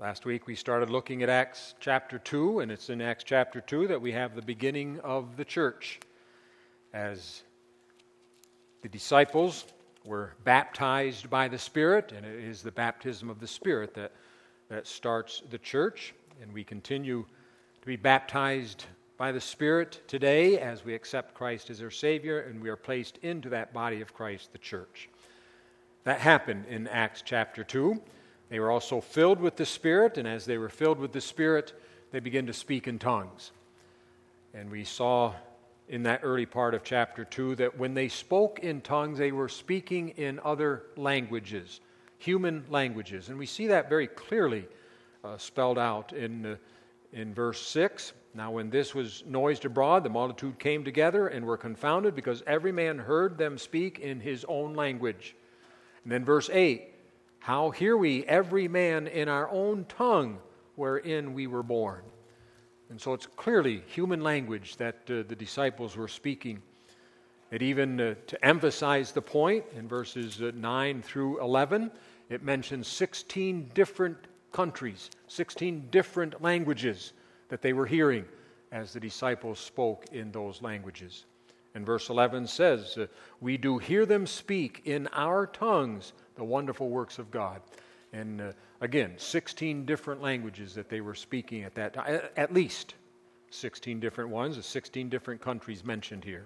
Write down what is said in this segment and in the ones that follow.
Last week we started looking at Acts chapter 2, and it's in Acts chapter 2 that we have the beginning of the church. As the disciples were baptized by the Spirit, and it is the baptism of the Spirit that starts the church. And we continue to be baptized by the Spirit today as we accept Christ as our Savior, and we are placed into that body of Christ, the church. That happened in Acts chapter 2. They were also filled with the Spirit, and as they were filled with the Spirit, they began to speak in tongues. And we saw in that early part of chapter 2 that when they spoke in tongues, they were speaking in other languages, human languages. And we see that very clearly spelled out in verse 6. Now when this was noised abroad, the multitude came together and were confounded, because every man heard them speak in his own language. And then verse 8, how hear we every man in our own tongue wherein we were born? And so it's clearly human language that the disciples were speaking. It even, to emphasize the point, in verses 9 through 11, it mentions 16 different countries, 16 different languages that they were hearing as the disciples spoke in those languages. And verse 11 says, we do hear them speak in our tongues the wonderful works of God. And again, 16 different languages that they were speaking at that time, at least 16 different ones, 16 different countries mentioned here.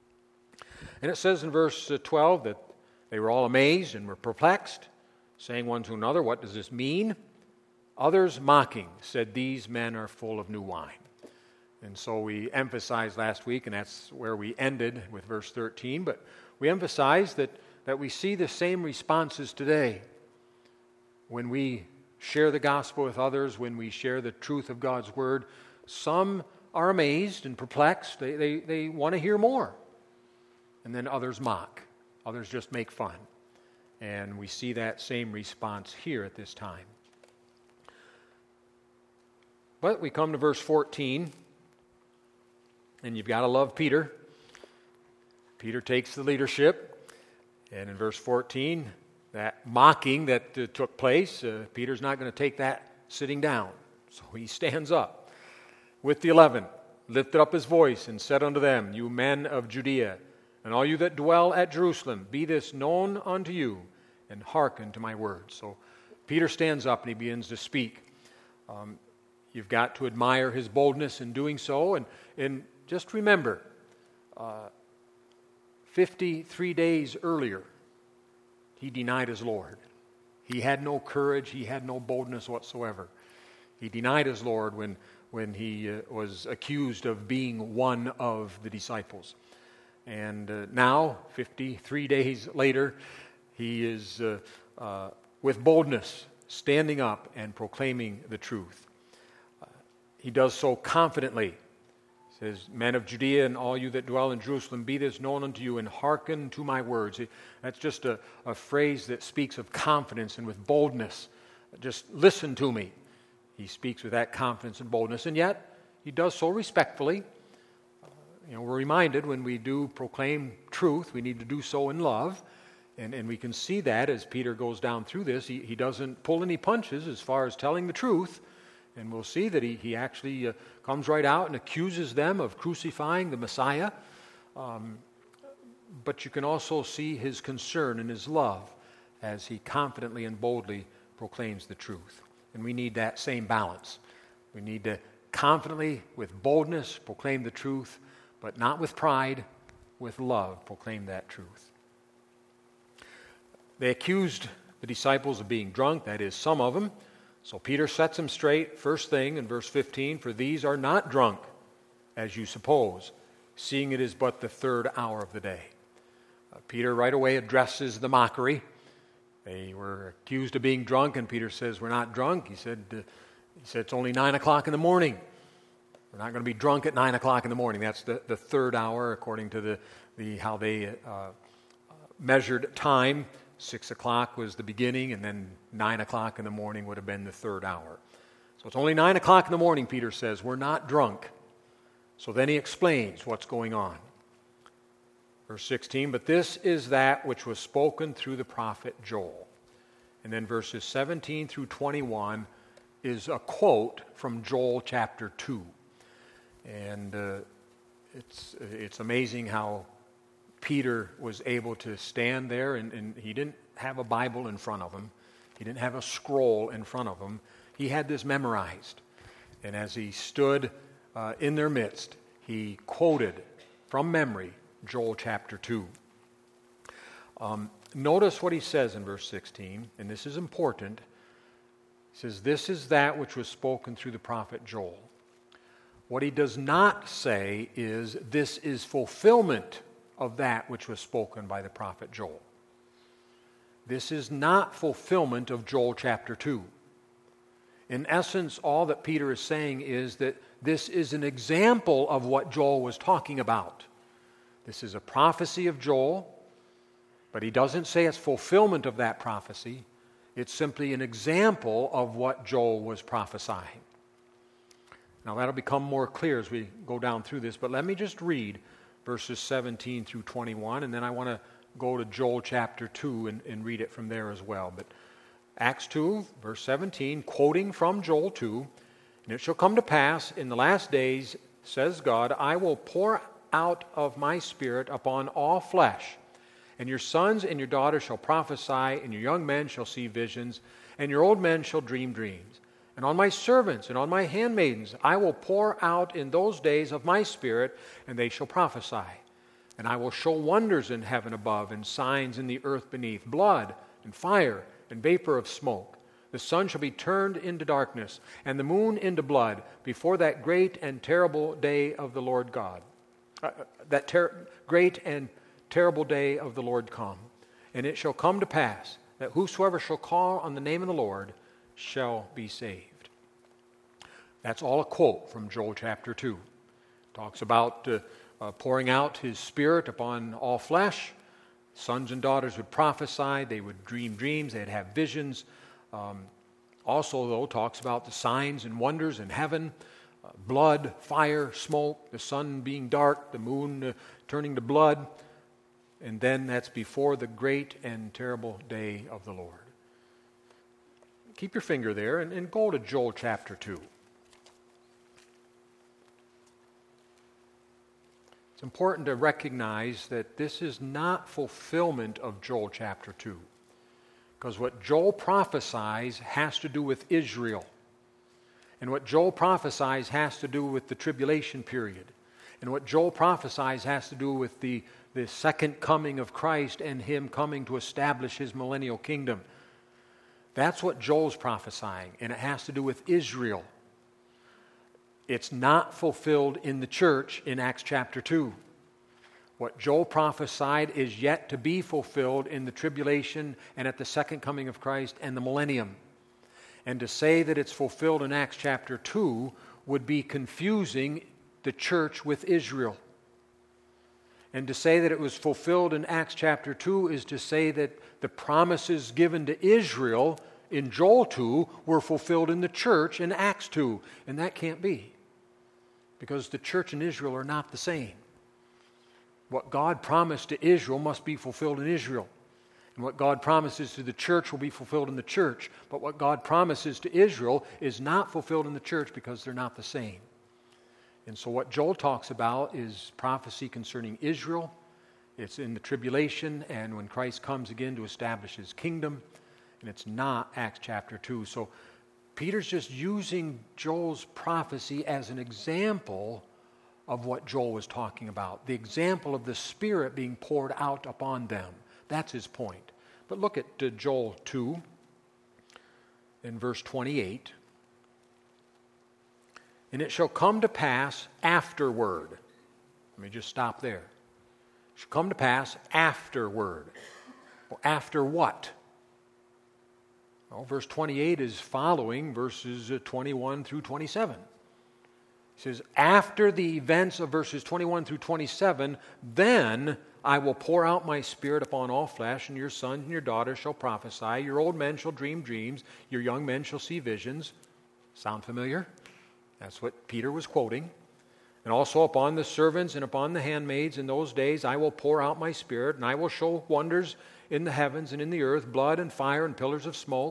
And it says in verse 12 that they were all amazed and were perplexed, saying one to another, what does this mean? Others mocking said, these men are full of new wine. And so we emphasized last week, and that's where we ended with verse 13, but we emphasized that we see the same responses today. When we share the gospel with others, when we share the truth of God's word, some are amazed and perplexed. They want to hear more. And then others mock. Others just make fun. And we see that same response here at this time. But we come to verse 14, and you've got to love Peter. Peter takes the leadership. And in verse 14, that mocking that took place, Peter's not going to take that sitting down. So he stands up with the 11, lifted up his voice, and said unto them, you men of Judea, and all you that dwell at Jerusalem, be this known unto you, and hearken to my words. So Peter stands up and he begins to speak. You've got to admire his boldness in doing so, and just remember, 53 days earlier, he denied his Lord. He had no courage. He had no boldness whatsoever. He denied his Lord when he was accused of being one of the disciples. And now, 53 days later, he is with boldness standing up and proclaiming the truth. He does so confidently. Says, men of Judea and all you that dwell in Jerusalem, be this known unto you, and hearken to my words. That's just a phrase that speaks of confidence and with boldness. Just listen to me. He speaks with that confidence and boldness, and yet he does so respectfully. We're reminded when we do proclaim truth, we need to do so in love, and we can see that as Peter goes down through this. He doesn't pull any punches as far as telling the truth. And we'll see that he actually comes right out and accuses them of crucifying the Messiah. But you can also see his concern and his love as he confidently and boldly proclaims the truth. And we need that same balance. We need to confidently, with boldness, proclaim the truth, but not with pride, with love, proclaim that truth. They accused the disciples of being drunk, that is, some of them. So Peter sets them straight, first thing in verse 15, for these are not drunk, as you suppose, seeing it is but the third hour of the day. Peter right away addresses the mockery. They were accused of being drunk, and Peter says, we're not drunk. He said it's only 9 o'clock in the morning. We're not going to be drunk at 9 o'clock in the morning. That's the third hour, according to how they measured time. 6 o'clock was the beginning, and then 9 o'clock in the morning would have been the third hour. So it's only 9 o'clock in the morning, Peter says. We're not drunk. So then he explains what's going on. Verse 16, but this is that which was spoken through the prophet Joel. And then verses 17 through 21 is a quote from Joel chapter 2. And it's amazing how Peter was able to stand there, and he didn't have a Bible in front of him. He didn't have a scroll in front of him. He had this memorized. And as he stood in their midst, he quoted from memory Joel chapter 2. Notice what he says in verse 16, and this is important. He says, "This is that which was spoken through the prophet Joel." What he does not say is, "This is fulfillment of that which was spoken by the prophet Joel." This is not fulfillment of Joel chapter 2. In essence, all that Peter is saying is that this is an example of what Joel was talking about. This is a prophecy of Joel, but he doesn't say it's fulfillment of that prophecy. It's simply an example of what Joel was prophesying. Now that'll become more clear as we go down through this, but let me just read verses 17 through 21, and then I want to go to Joel chapter 2 and read it from there as well. But Acts 2, verse 17, quoting from Joel 2, "And it shall come to pass in the last days, says God, I will pour out of my Spirit upon all flesh, and your sons and your daughters shall prophesy, and your young men shall see visions, and your old men shall dream dreams. And on my servants and on my handmaidens I will pour out in those days of my Spirit, and they shall prophesy. And I will show wonders in heaven above, and signs in the earth beneath, blood and fire and vapor of smoke. The sun shall be turned into darkness, and the moon into blood, before that great and terrible day of the Lord God. Great and terrible day of the Lord come. And it shall come to pass that whosoever shall call on the name of the Lord shall be saved." That's all a quote from Joel chapter 2. Talks about pouring out his Spirit upon all flesh. Sons and daughters would prophesy. They would dream dreams. They'd have visions. Also, though, talks about the signs and wonders in heaven. Blood, fire, smoke, the sun being dark, the moon turning to blood. And then that's before the great and terrible day of the Lord. Keep your finger there and go to Joel chapter 2. It's important to recognize that this is not fulfillment of Joel chapter 2. Because what Joel prophesies has to do with Israel. And what Joel prophesies has to do with the tribulation period. And what Joel prophesies has to do with the second coming of Christ and him coming to establish his millennial kingdom. That's what Joel's prophesying, and it has to do with Israel. It's not fulfilled in the church in Acts chapter 2. What Joel prophesied is yet to be fulfilled in the tribulation and at the second coming of Christ and the millennium. And to say that it's fulfilled in Acts chapter 2 would be confusing the church with Israel. And to say that it was fulfilled in Acts chapter 2 is to say that the promises given to Israel in Joel 2 were fulfilled in the church in Acts 2. And that can't be. Because the church and Israel are not the same. What God promised to Israel must be fulfilled in Israel. And what God promises to the church will be fulfilled in the church. But what God promises to Israel is not fulfilled in the church because they're not the same. And so what Joel talks about is prophecy concerning Israel. It's in the tribulation and when Christ comes again to establish his kingdom. And it's not Acts chapter 2. So Peter's just using Joel's prophecy as an example of what Joel was talking about. The example of the Spirit being poured out upon them. That's his point. But look at Joel 2 in verse 28. "And it shall come to pass afterward." Let me just stop there. It shall come to pass afterward. Well, after what? Well, verse 28 is following verses 21 through 27. It says, after the events of verses 21 through 27, then I will pour out my Spirit upon all flesh, and your sons and your daughters shall prophesy, your old men shall dream dreams, your young men shall see visions. Sound familiar? That's what Peter was quoting. "And also upon the servants and upon the handmaids in those days I will pour out my Spirit, and I will show wonders in the heavens and in the earth, blood and fire and pillars of smoke.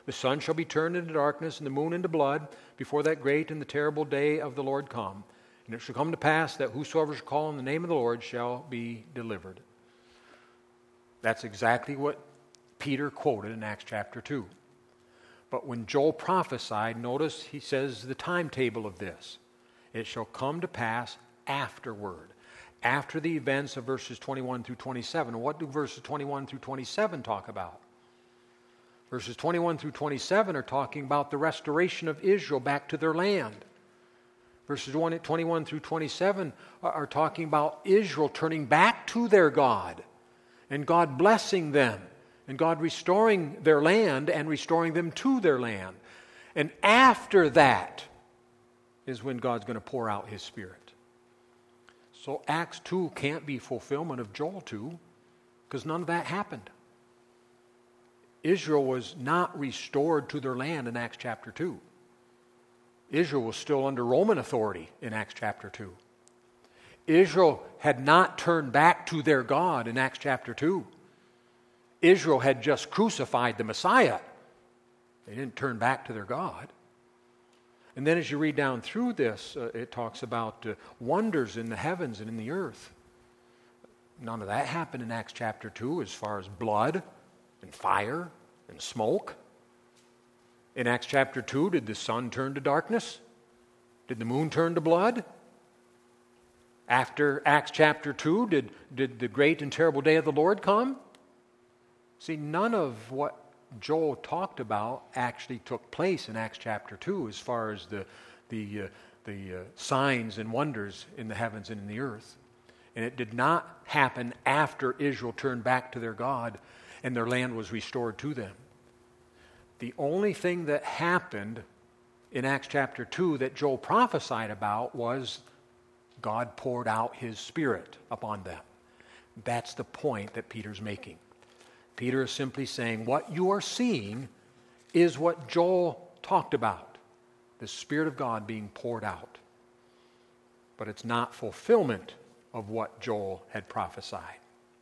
The sun shall be turned into darkness, and the moon into blood, before that great and the terrible day of the Lord come. And it shall come to pass that whosoever shall call on the name of the Lord shall be delivered. That's exactly what Peter quoted in Acts chapter 2. But when Joel prophesied, notice he says the timetable of this. It shall come to pass afterward, after the events of verses 21 through 27. What do verses 21 through 27 talk about? Verses 21 through 27 are talking about the restoration of Israel back to their land. Verses 21 through 27 are talking about Israel turning back to their God and God blessing them and God restoring their land and restoring them to their land. And after that is when God's going to pour out His Spirit. So Acts 2 can't be fulfillment of Joel 2 because none of that happened. Israel was not restored to their land in Acts chapter 2. Israel was still under Roman authority in Acts chapter 2. Israel had not turned back to their God in Acts chapter 2. Israel had just crucified the Messiah. They didn't turn back to their God. And then as you read down through this, it talks about wonders in the heavens and in the earth. None of that happened in Acts chapter 2 as far as blood and fire and smoke. In Acts chapter 2, did the sun turn to darkness? Did the moon turn to blood? After Acts chapter 2, did the great and terrible day of the Lord come? See, none of what Joel talked about actually took place in Acts chapter 2 as far as the signs and wonders in the heavens and in the earth. And it did not happen after Israel turned back to their God and their land was restored to them. The only thing that happened in Acts chapter 2 that Joel prophesied about was God poured out His Spirit upon them. That's the point that Peter's making. Peter is simply saying what you are seeing is what Joel talked about, the Spirit of God being poured out. But it's not fulfillment of what Joel had prophesied.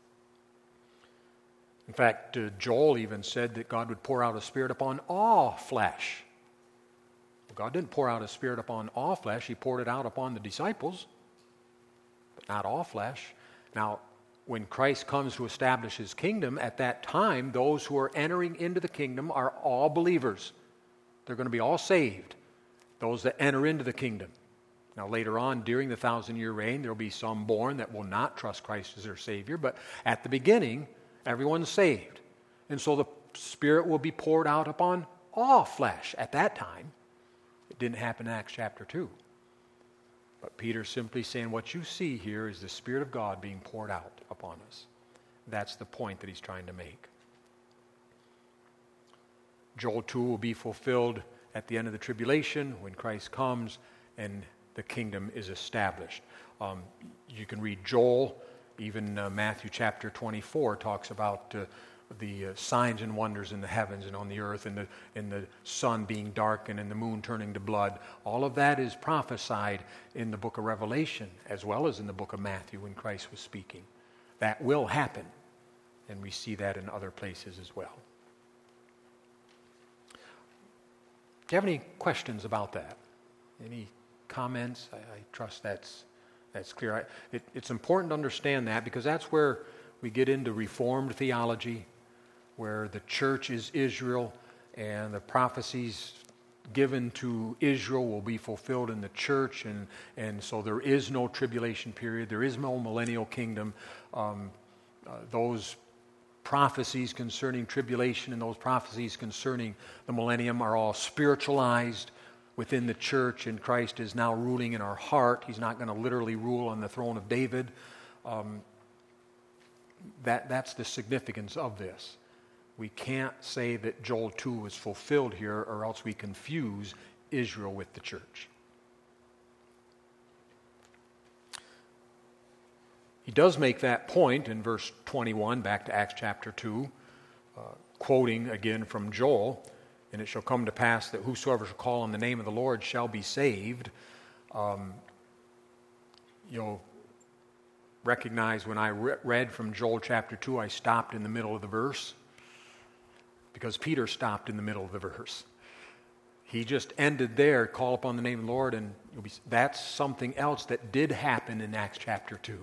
In fact, Joel even said that God would pour out a Spirit upon all flesh. Well, God didn't pour out a Spirit upon all flesh. He poured it out upon the disciples, but not all flesh. Now, when Christ comes to establish His kingdom, at that time, those who are entering into the kingdom are all believers. They're going to be all saved, those that enter into the kingdom. Now, later on, during the 1,000-year reign, there will be some born that will not trust Christ as their Savior, but at the beginning, everyone's saved. And so the Spirit will be poured out upon all flesh at that time. It didn't happen in Acts chapter 2. But Peter's simply saying what you see here is the Spirit of God being poured out upon us. That's the point that he's trying to make. Joel 2 will be fulfilled at the end of the tribulation when Christ comes and the kingdom is established. You can read Joel. Even Matthew chapter 24 talks about the signs and wonders in the heavens and on the earth, and the sun being darkened and the moon turning to blood. All of that is prophesied in the book of Revelation as well as in the book of Matthew when Christ was speaking. That will happen, and we see that in other places as well. Do you have any questions about that? Any comments? I trust that's clear. It's important to understand that because that's where we get into Reformed theology, where the church is Israel and the prophecies given to Israel will be fulfilled in the church, and so there is no tribulation period, there is no millennial kingdom. Those prophecies concerning tribulation and those prophecies concerning the millennium are all spiritualized within the church, and Christ is now ruling in our heart. He's not going to literally rule on the throne of David. That's the significance of this. We can't say that Joel 2 is fulfilled here, or else we confuse Israel with the church. He does make that point in verse 21, back to Acts chapter 2, quoting again from Joel, and it shall come to pass that whosoever shall call on the name of the Lord shall be saved. You'll recognize when I read from Joel chapter 2, I stopped in the middle of the verse. because Peter stopped in the middle of the verse. He just ended there, call upon the name of the Lord, and that's something else that did happen in Acts chapter 2.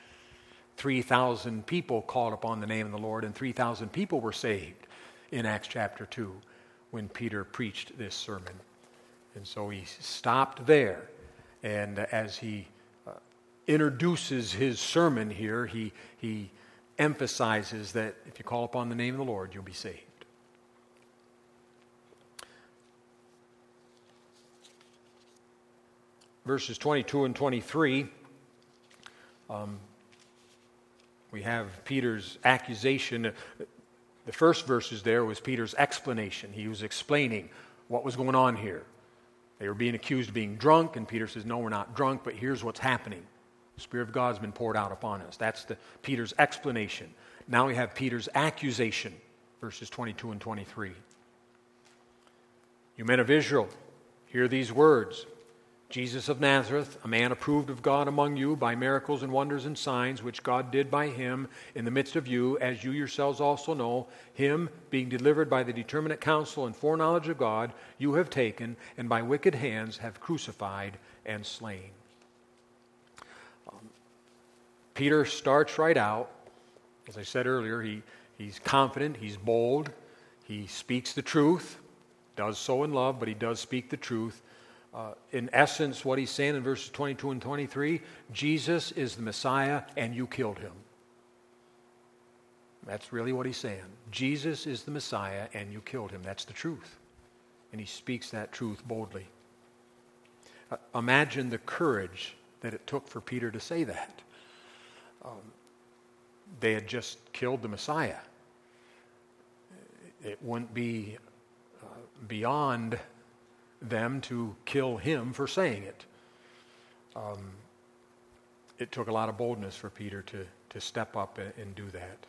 3,000 people called upon the name of the Lord, and 3,000 people were saved in Acts chapter 2 when Peter preached this sermon. And so he stopped there, and as he introduces his sermon here, he emphasizes that if you call upon the name of the Lord, you'll be saved. Verses 22 and 23, we have Peter's accusation. The first verses there was Peter's explanation. He was explaining what was going on here. They were being accused of being drunk, and Peter says, no, we're not drunk, but here's what's happening. The Spirit of God has been poured out upon us. That's Peter's explanation. Now we have Peter's accusation, verses 22 and 23. You men of Israel, hear these words. Jesus of Nazareth, a man approved of God among you by miracles and wonders and signs, which God did by him in the midst of you, as you yourselves also know, him being delivered by the determinate counsel and foreknowledge of God, you have taken, and by wicked hands have crucified and slain. Peter starts right out. As I said earlier, he's confident, he's bold, he speaks the truth, does so in love, but he does speak the truth. In essence, what he's saying in verses 22 and 23, Jesus is the Messiah and you killed him. That's really what he's saying. Jesus is the Messiah and you killed him. That's the truth. And he speaks that truth boldly. Imagine the courage that it took for Peter to say that. They had just killed the Messiah. It wouldn't be beyond them to kill him for saying it. It took a lot of boldness for Peter to step up and do that.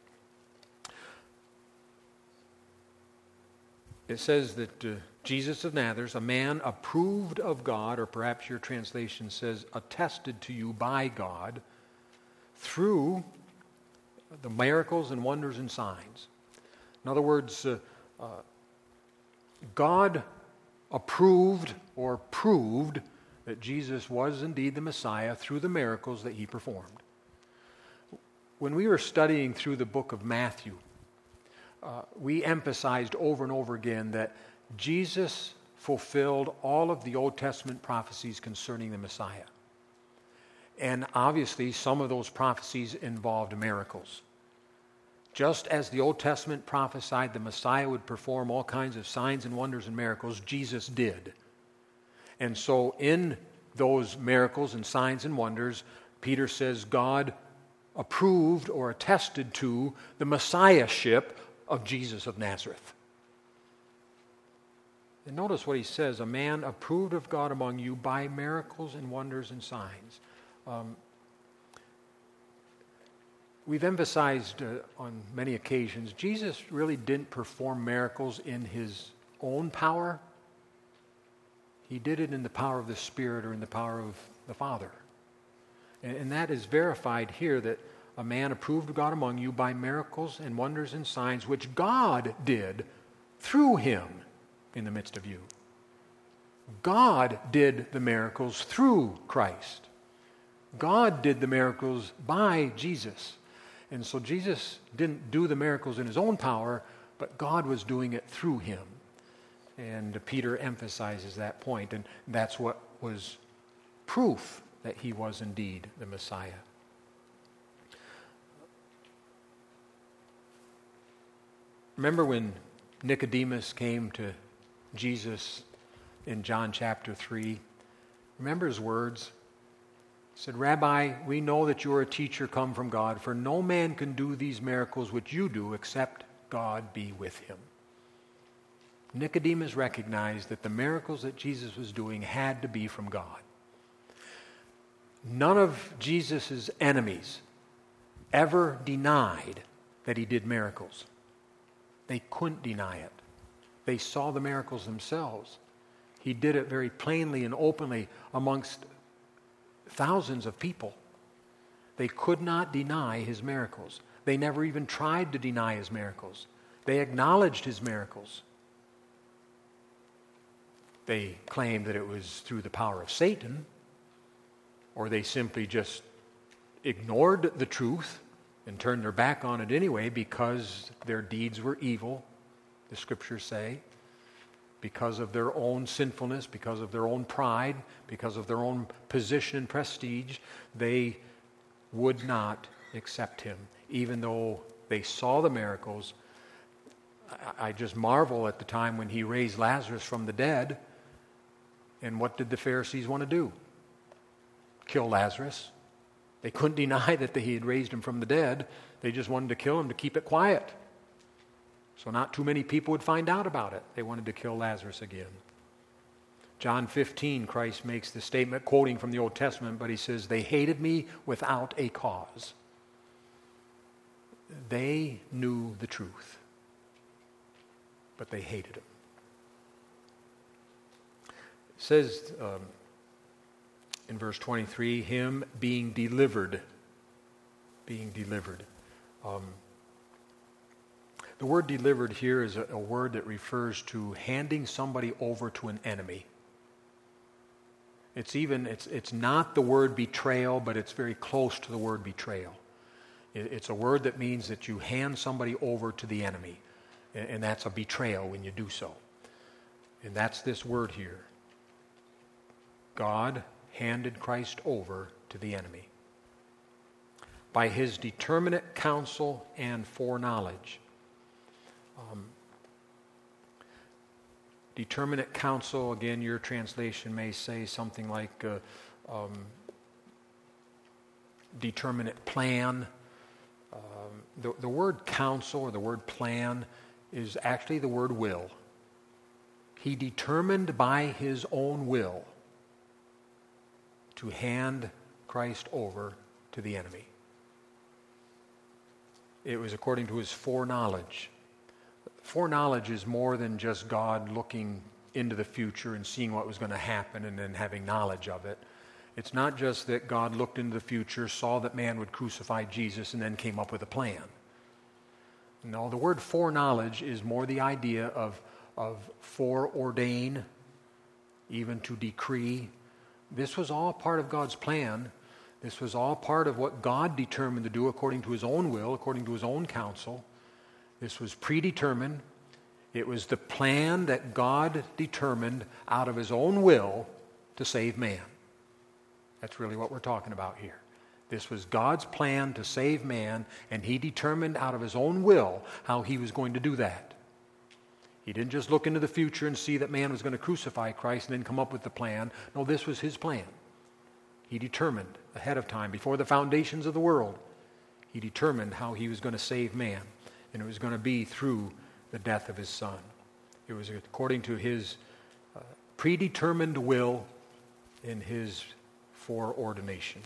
It says that Jesus of Nazareth, a man approved of God, or perhaps your translation says attested to you by God, through the miracles and wonders and signs. In other words, God approved or proved that Jesus was indeed the Messiah through the miracles that he performed. When we were studying through the book of Matthew, we emphasized over and over again that Jesus fulfilled all of the Old Testament prophecies concerning the Messiah. And obviously, some of those prophecies involved miracles. Just as the Old Testament prophesied the Messiah would perform all kinds of signs and wonders and miracles, Jesus did. And so in those miracles and signs and wonders, Peter says God approved or attested to the Messiahship of Jesus of Nazareth. And notice what he says, a man approved of God among you by miracles and wonders and signs. We've emphasized on many occasions, Jesus really didn't perform miracles in his own power. He did it in the power of the Spirit or in the power of the Father. And that is verified here, that a man approved of God among you by miracles and wonders and signs which God did through him in the midst of you. God did the miracles through Christ. God did the miracles by Jesus. And so Jesus didn't do the miracles in his own power, but God was doing it through him. And Peter emphasizes that point, and that's what was proof that he was indeed the Messiah. Remember when Nicodemus came to Jesus in John chapter 3? Remember his words? He said, Rabbi, we know that you are a teacher come from God, for no man can do these miracles which you do except God be with him. Nicodemus recognized that the miracles that Jesus was doing had to be from God. None of Jesus' enemies ever denied that he did miracles. They couldn't deny it. They saw the miracles themselves. He did it very plainly and openly amongst thousands of people. They could not deny his miracles. They never even tried to deny his miracles. They acknowledged his miracles. They claimed that it was through the power of Satan, or they simply just ignored the truth and turned their back on it anyway because their deeds were evil, the Scriptures say, because of their own sinfulness, because of their own pride, because of their own position and prestige. They would not accept him, even though they saw the miracles. I just marvel at the time when he raised Lazarus from the dead. And what did the Pharisees want to do? Kill Lazarus. They couldn't deny that he had raised him from the dead. They just wanted to kill him to keep it quiet. So not too many people would find out about it. They wanted to kill Lazarus again. John 15, Christ makes the statement, quoting from the Old Testament, but he says, "They hated me without a cause." They knew the truth, but they hated him. It says in verse 23, him being delivered. Being delivered. The word delivered here is a word that refers to handing somebody over to an enemy. It's not the word betrayal, but it's very close to the word betrayal. It's a word that means that you hand somebody over to the enemy, and that's a betrayal when you do so. And that's this word here. God handed Christ over to the enemy by his determinate counsel and foreknowledge. Determinate counsel, again, your translation may say something like determinate plan. The word counsel or the word plan is actually the word will. He determined by his own will to hand Christ over to the enemy. It was according to his foreknowledge. Foreknowledge is more than just God looking into the future and seeing what was going to happen and then having knowledge of it. It's not just that God looked into the future, saw that man would crucify Jesus, and then came up with a plan. No, the word foreknowledge is more the idea of foreordain, even to decree. This was all part of God's plan. This was all part of what God determined to do according to his own will, according to his own counsel. This was predetermined. It was the plan that God determined out of his own will to save man. That's really what we're talking about here. This was God's plan to save man, and he determined out of his own will how he was going to do that. He didn't just look into the future and see that man was going to crucify Christ and then come up with the plan. No, this was his plan. He determined ahead of time, before the foundations of the world, he determined how he was going to save man. And it was going to be through the death of his Son. It was according to his predetermined will in his foreordination.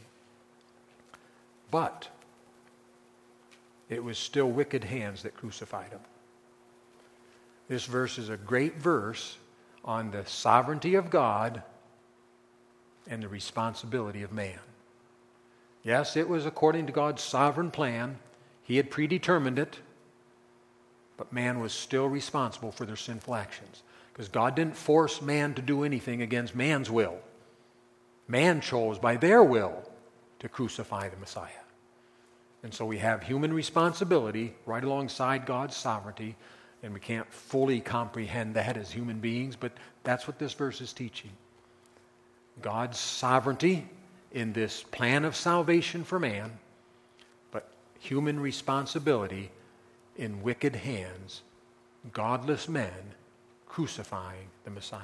But it was still wicked hands that crucified him. This verse is a great verse on the sovereignty of God and the responsibility of man. Yes, it was according to God's sovereign plan. He had predetermined it. But man was still responsible for their sinful actions. Because God didn't force man to do anything against man's will. Man chose by their will to crucify the Messiah. And so we have human responsibility right alongside God's sovereignty, and we can't fully comprehend that as human beings, but that's what this verse is teaching. God's sovereignty in this plan of salvation for man, but human responsibility in wicked hands, godless men crucifying the Messiah.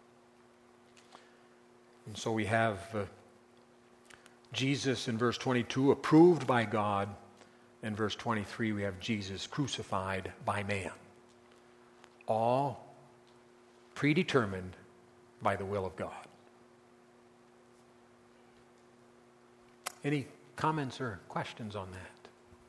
And so we have Jesus in verse 22 approved by God. In verse 23 we have Jesus crucified by man. All predetermined by the will of God. Any comments or questions on that?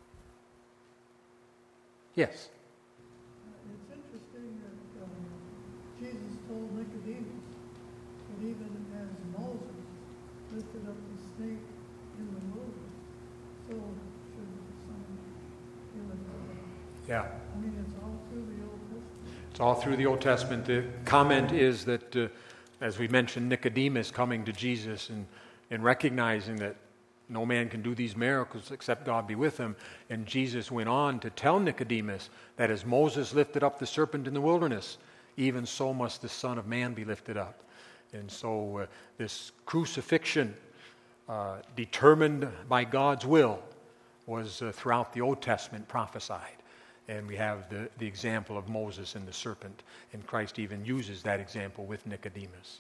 Yes? It's interesting that Jesus told Nicodemus that even as Moses lifted up the snake in the wilderness, so should the Son do it. Yeah. I mean, it's all through the Old Testament. It's all through the Old Testament. The comment is that, as we mentioned, Nicodemus coming to Jesus and recognizing that no man can do these miracles except God be with him. And Jesus went on to tell Nicodemus that as Moses lifted up the serpent in the wilderness, even so must the Son of Man be lifted up. And so this crucifixion, determined by God's will, was throughout the Old Testament prophesied. And we have the example of Moses and the serpent. And Christ even uses that example with Nicodemus.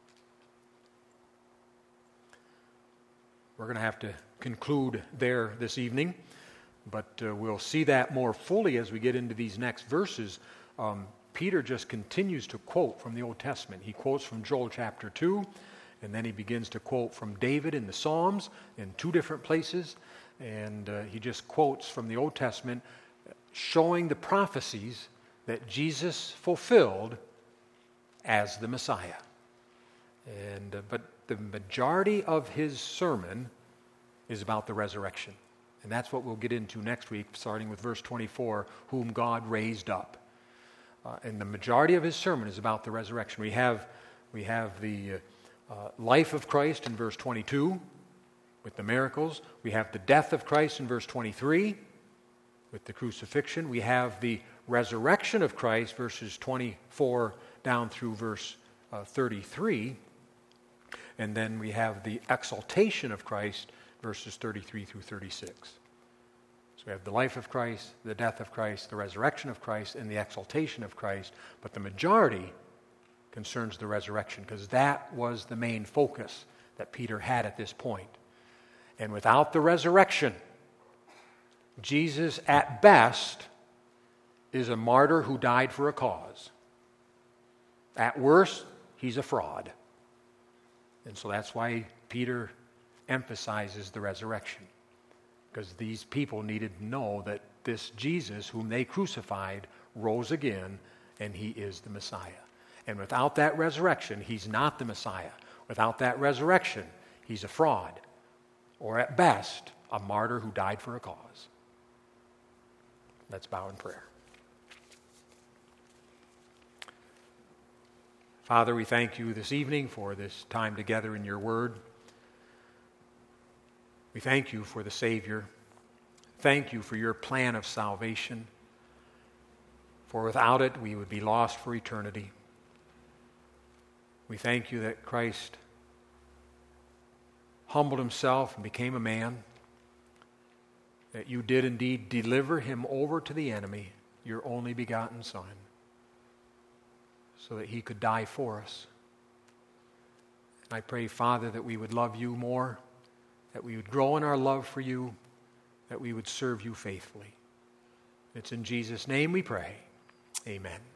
We're going to have to conclude there this evening, but we'll see that more fully as we get into these next verses. Peter just continues to quote from the Old Testament. He quotes from Joel chapter 2, and then he begins to quote from David in the Psalms in two different places, and he just quotes from the Old Testament, showing the prophecies that Jesus fulfilled as the Messiah. But the majority of his sermon is about the resurrection. And that's what we'll get into next week, starting with verse 24, whom God raised up. And the majority of his sermon is about the resurrection. We have the life of Christ in verse 22 with the miracles. We have the death of Christ in verse 23 with the crucifixion. We have the resurrection of Christ, verses 24 down through verse 33. And then we have the exaltation of Christ, verses 33 through 36. So we have the life of Christ, the death of Christ, the resurrection of Christ, and the exaltation of Christ. But the majority concerns the resurrection, because that was the main focus that Peter had at this point. And without the resurrection, Jesus at best is a martyr who died for a cause. At worst, he's a fraud. And so that's why Peter emphasizes the resurrection, because these people needed to know that this Jesus, whom they crucified, rose again, and he is the Messiah. And without that resurrection, he's not the Messiah. Without that resurrection, he's a fraud, or at best, a martyr who died for a cause. Let's bow in prayer. Father, we thank you this evening for this time together in your word. We thank you for the Savior. Thank you for your plan of salvation. For without it, we would be lost for eternity. We thank you that Christ humbled himself and became a man, that you did indeed deliver him over to the enemy, your only begotten Son, so that he could die for us. And I pray, Father, that we would love you more, that we would grow in our love for you, that we would serve you faithfully. It's in Jesus' name we pray. Amen.